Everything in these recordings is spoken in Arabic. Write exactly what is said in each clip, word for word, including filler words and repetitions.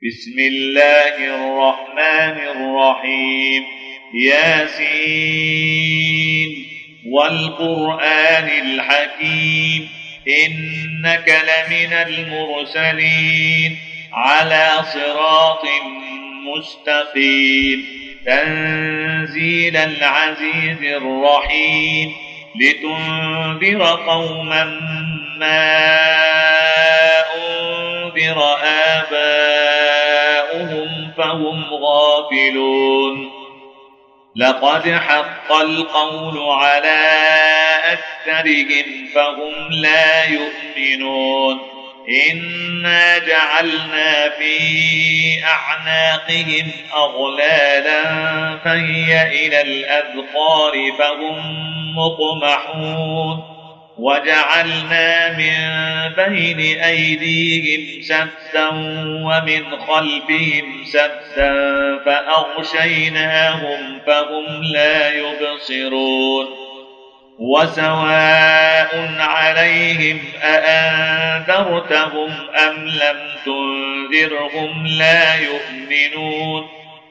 بسم الله الرحمن الرحيم. ياسين والقرآن الحكيم إنك لمن المرسلين على صراط مستقيم تنزيل العزيز الرحيم لتنذر قوما ما أنذر آباؤهم فهم غافلون. لقد حق القول على أكثرهم فهم لا يؤمنون. إنا جعلنا في أعناقهم أغلالا فهي إلى الأذقان فهم مقمحون. وجعلنا من بين أيديهم سدا ومن خلفهم سدا فأغشيناهم فهم لا يبصرون. وسواء عليهم أأنذرتهم أم لم تنذرهم لا يؤمنون.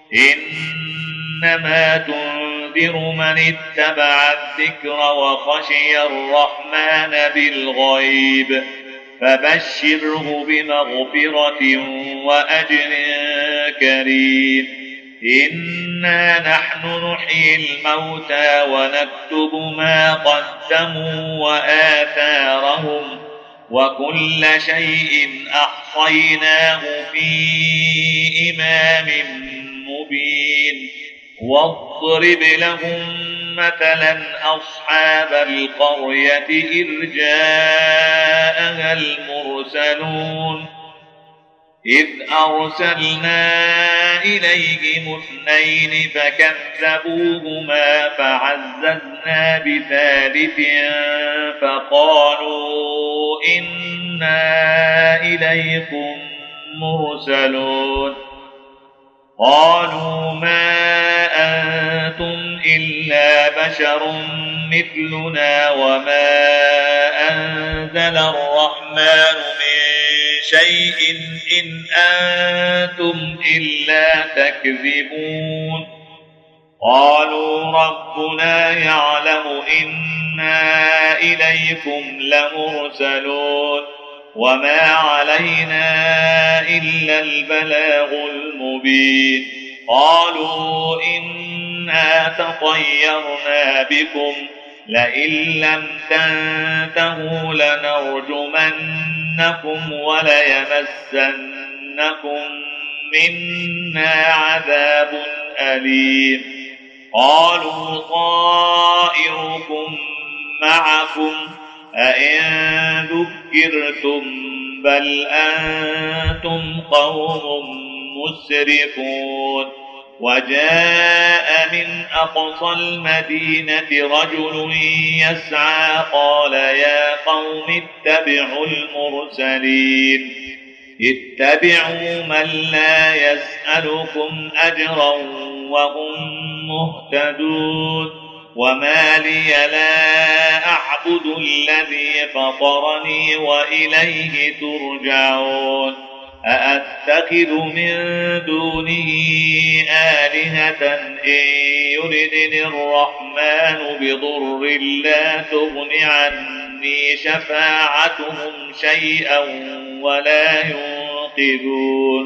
إنما تنذر من اتبع الذكر وخشي الرحمن بالغيب فبشره بمغفرة وأجر كريم. إنا نحن نحيي الموتى ونكتب ما قدموا وآثارهم وكل شيء أحصيناه في إمام مبين. واضرب لهم مثلا أصحاب القرية إذ جاءها المرسلون إذ أرسلنا إليهم اثنين فكذبوهما فعززنا بثالث فقالوا إنا إليكم مرسلون. قالوا ما أنتم إلا بشر مثلنا وما أنزل الرحمن من شيء إن أنتم إلا تكذبون. قالوا ربنا يعلم إنا إليكم لمرسلون وما علينا إلا البلاغ المبين. قالوا إنا تطيرنا بكم لئن لم تنتهوا لنرجمنكم وليمسنكم منا عذاب أليم. قالوا طائركم معكم أئن ذكرتم بل أنتم قوم مسرفون. وجاء من أقصى المدينة رجل يسعى قال يا قوم اتبعوا المرسلين اتبعوا من لا يسألكم أجرا وهم مهتدون. وما لي لا أعبد الذي فطرني وإليه ترجعون. أأتخذ من دونه آلهة إن يردني الرحمن بضر لا تغن عني شفاعتهم شيئا ولا ينقذون.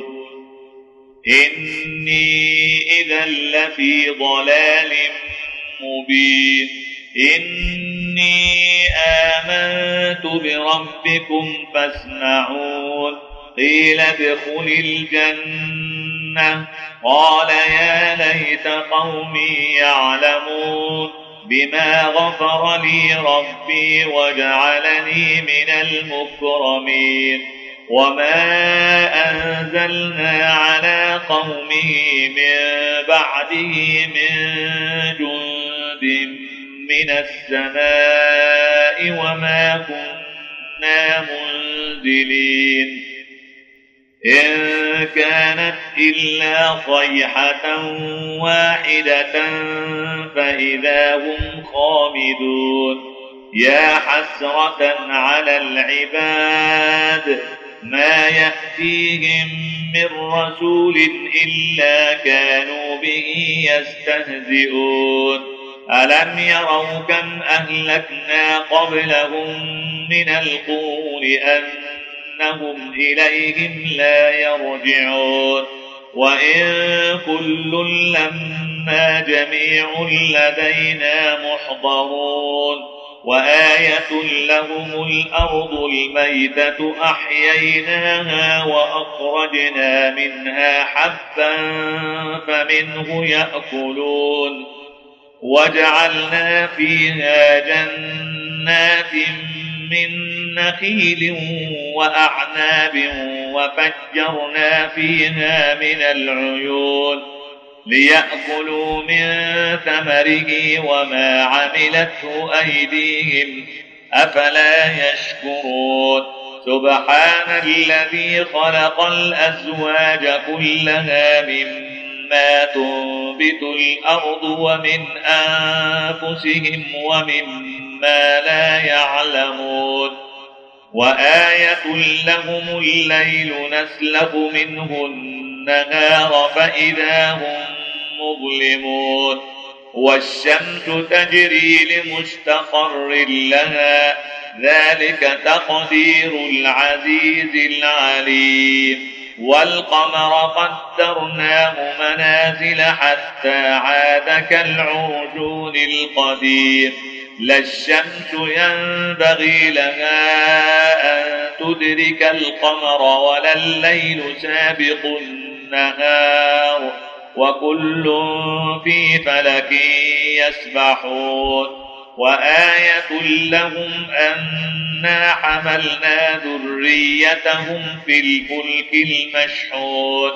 إني إذا لفي ضلال مبين. إني آمنت بربكم فاسمعون. قيل ادخل الجنة قال يا ليت قومي يعلمون بما غفر لي ربي وجعلني من المكرمين. وما أنزلنا على قومه من بعده من جند من السماء وما كنا منزلين. إن كانت إلا صيحة واحدة فإذا هم خامدون. يا حسرة على العباد ما يأتيهم من رسول إلا كانوا به يستهزئون ألم يروا كم أهلكنا قبلهم من القرون أنهم إليهم لا يرجعون وإن كل لما جميع لدينا محضرون وآية لهم الأرض الميتة أحييناها وأخرجنا منها حبا فمنه يأكلون وجعلنا فيها جنات من نخيل وأعناب وفجرنا فيها من العيون ليأكلوا من ثمره وما عملته أيديهم أفلا يشكرون سبحان الذي خلق الأزواج كلها مما تنبت الأرض ومن أنفسهم ومما لا يعلمون وآية لهم الليل نسلخ منه النهار فإذا هم مظلمون والشمس تجري لمستقر لها ذلك تقدير العزيز العليم والقمر قدرناه منازل حتى عاد كالعرجون القديم لا الشمس ينبغي لها أن تدرك القمر ولا الليل سابق النهار وكل في فلك يسبحون وآية لهم أنا حملنا ذريتهم في الفلك المشحون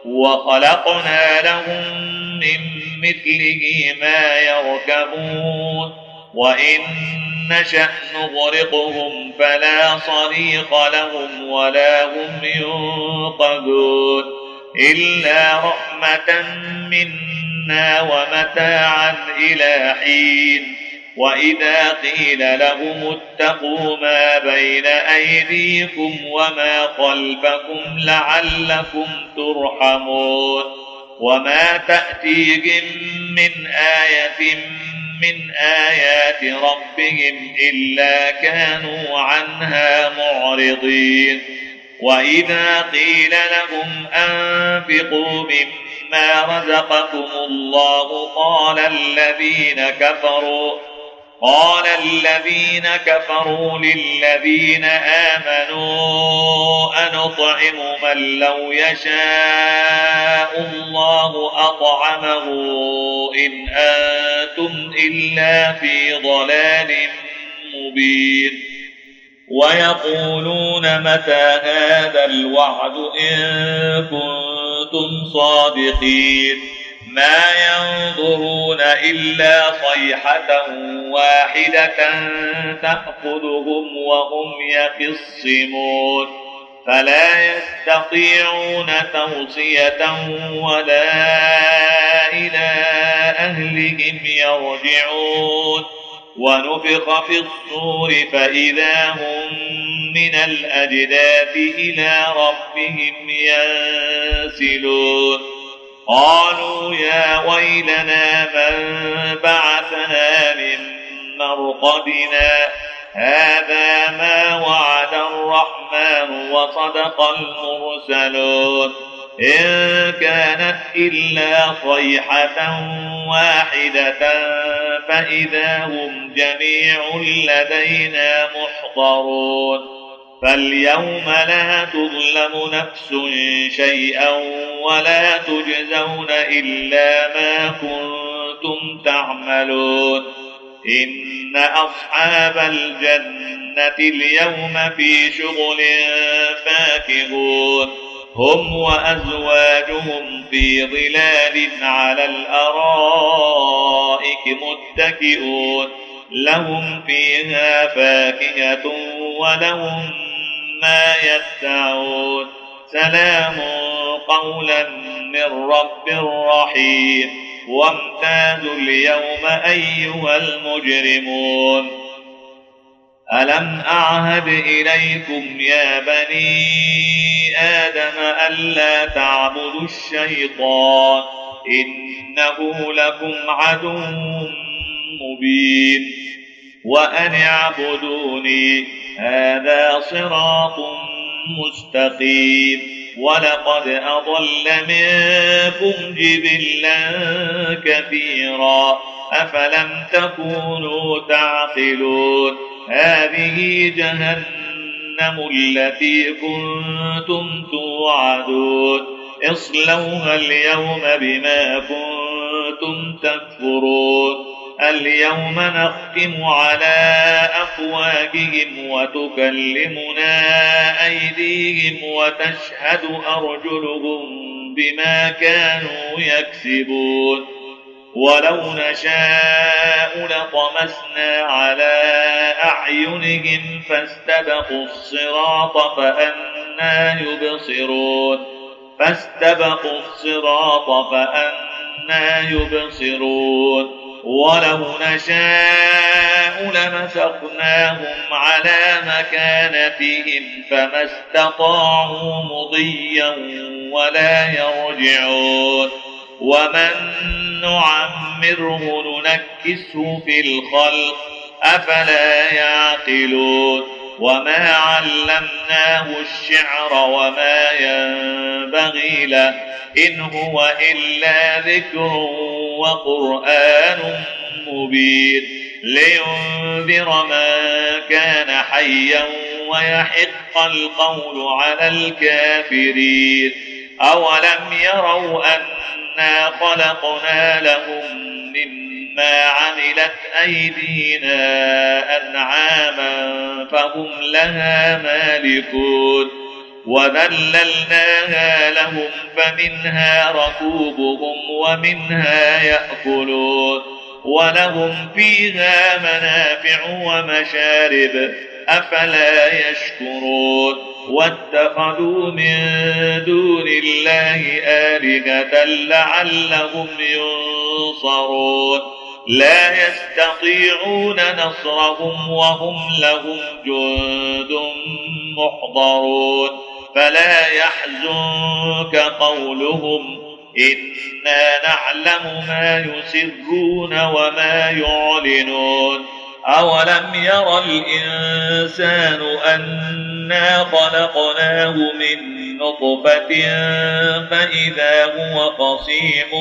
وخلقنا لهم من مثله ما يركبون وإن نشأ نغرقهم فلا صريخ لهم ولا هم ينقذون إلا رحمة منا ومتاعا إلى حين وإذا قيل لهم اتقوا ما بين أيديكم وما خلفكم لعلكم ترحمون وما تأتيهم من آية من آيات ربهم إلا كانوا عنها معرضين وإذا قيل لهم أنفقوا مما رزقكم الله قال الذين كفروا قال الذين كفروا للذين آمنوا أنطعم من لو يشاء الله أطعمه إن أنتم إلا في ضلال مبين ويقولون متى هذا الوعد إن كنتم صادقين ما ينظرون إلا صيحة واحدة تأخذهم وهم يخصمون فلا يستطيعون توصية ولا إلى أهلهم يرجعون ونفخ في الصور فإذا هم من الأجداث إلى ربهم ينسلون قالوا يا ويلنا من بعثنا من مرقدنا هذا ما وعد الرحمن وصدق المرسلون إن كانت إلا صيحة واحدة فإذا هم جميع لدينا محضرون فاليوم لا تظلم نفس شيئا ولا تجزون إلا ما كنتم تعملون إن أصحاب الجنة اليوم في شغل فاكهون هم وأزواجهم في ظلال على الأرائك متكئون لهم فيها فاكهة ولهم ما يدعون سلام قولا من رب رحيم وامتازوا اليوم أيها المجرمون ألم أعهد إليكم يا بني آدم ألا تعبدوا الشيطان إنه لكم عدو مبين وأن اعبدوني هذا صراط مستقيم ولقد أضل منكم جبلا كثيرا أفلم تكونوا تعقلون هذه جهنم التي كنتم توعدون اصلوها اليوم بما كنتم تكفرون اليوم نختم على أفواههم وتكلمنا أيديهم وتشهد أرجلهم بما كانوا يكسبون ولو نشاء لطمسنا على أعينهم فاستبقوا الصراط فأنى يبصرون فاستبقوا الصراط فأنى يبصرون ولو نشاء لمسخناهم على مكانتهم فما استطاعوا مضيا ولا يرجعون ومن نعمره ننكسه في الخلق أفلا يعقلون وما علمناه الشعر وما ينبغي له إن هو إلا ذكر وقرآن مبين لينذر من كان حيا ويحق القول على الكافرين أولم يروا أنا خلقنا لهم مما عملت أيدينا أنعاما فهم لها مالكون وذللناها لهم فمنها ركوبهم ومنها يأكلون ولهم فيها منافع ومشارب أفلا يشكرون واتخذوا من دون الله آلهة لعلهم ينصرون لا يستطيعون نصرهم وهم لهم جند محضرون فلا يحزنك قولهم إنا نعلم ما يسرون وما يعلنون أولم ير الإنسان أنا خلقناه من نطفة فإذا هو خصيم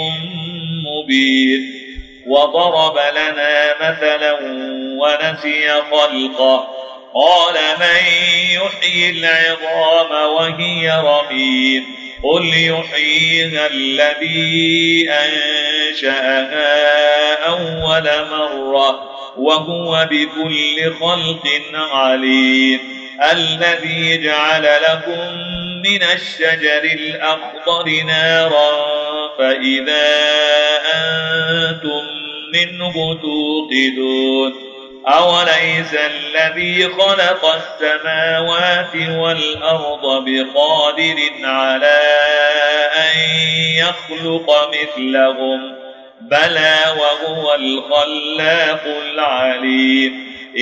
مبين وضرب لنا مثلا ونسي خلقه قال من يحيي العظام وهي رميم قل يحييها الذي أنشأها أول مرة وهو بكل خلق عليم الذي جعل لكم من الشجر الأخضر نارا فإذا أنتم منه توقدون أوليس الذي خلق السماوات والأرض بقادر على أن يخلق مثلهم بلى وهو الخلاق العليم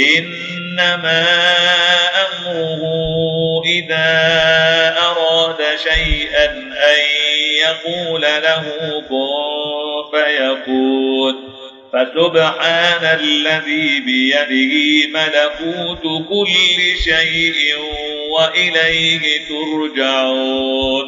إنما أمره إذا أراد شيئا أن يقول له كن فيكون فسبحان الذي بيده ملكوت كل شيء وإليه ترجعون